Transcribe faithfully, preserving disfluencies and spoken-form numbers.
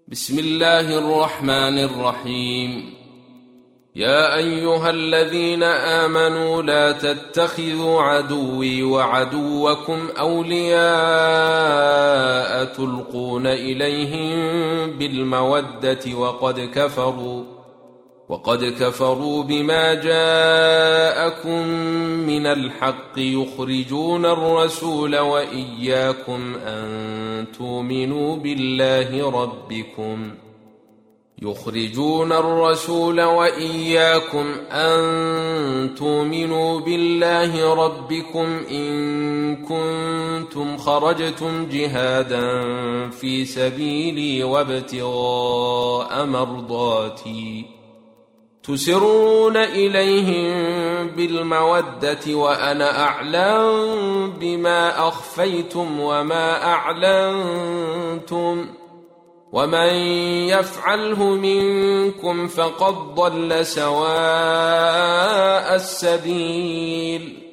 بسم الله الرحمن الرحيم. يا أيها الذين آمنوا لا تتخذوا عدوي وعدوكم أولياء تلقون إليهم بالمودة وقد كفروا وقد كفروا بما جاءكم من الحق يخرجون الرسول وإياكم أن تؤمنوا بالله ربكم يخرجون الرسول وإياكم أن تؤمنوا بالله ربكم إن كنتم خرجتم جهادا في سبيلي وابتغاء مرضاتي تسرون إليهم بالمودة وأنا أعلم بما أخفيتم وما أعلنتم ومن يفعله منكم فقد ضل سواء السبيل.